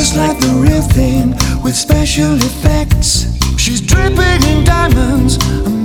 just like the real thing with special effects. She's dripping in diamonds.